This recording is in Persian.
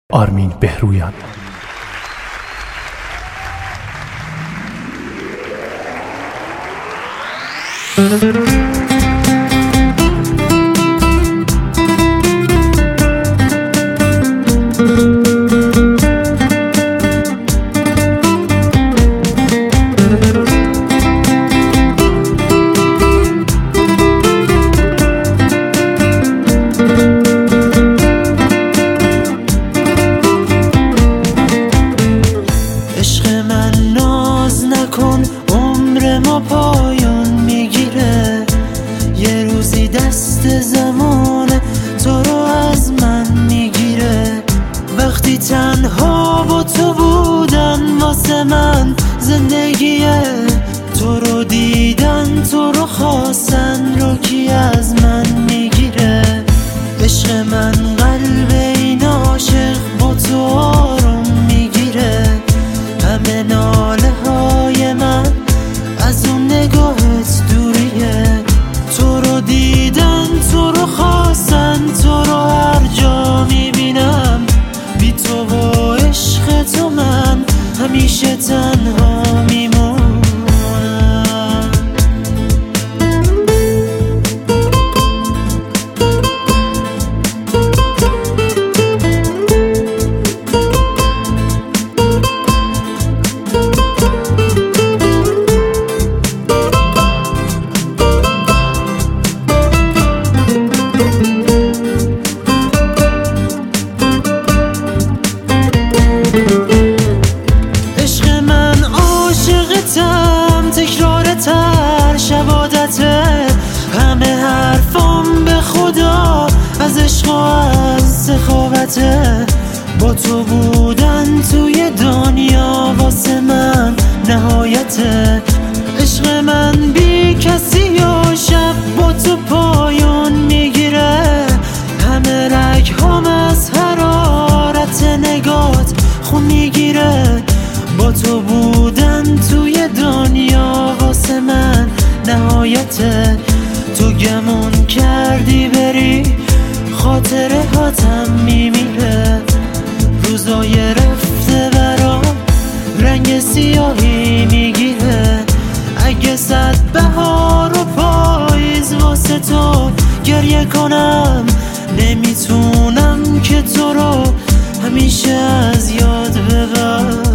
آرمین بهرویان. عشق من ناز نکن، عمر ما پایان میگیره. یه روزی دست زمانه تو رو از من میگیره. وقتی تنها با تو بودن واسه من زندگیه. تو رو دیدن، تو رو خواستن رو کی از من میگیره؟ عشق من قلب این عاشق با تو آروم میگیره. همه ناله های من از اون نگاهت دوریه. تو رو دیدن، تو رو خواستن، تو رو هر جا میبینم. بی تو و عشق تو من همیشه تنها میمونم. عشق من عاشقتم، تکرارتر شبادته. همه حرفام به خدا از عشق و از سخاوته. با تو بودن توی دنیا واسه من نهایته. عشق من بی کسی و شب با تو پایان میگیره. همه رگ هم از حرارت نگات خون میگیره. با تو بودن توی دنیا واسه من نهایته. تو گمون کردی بری، خاطره هاتم میمیره. روزای رفته برام رنگ سیاهی میگیره. اگه 100 بهار و پاییز واسه تو گریه کنم، نمیتونم که تو رو همیشه از یاد ببرم.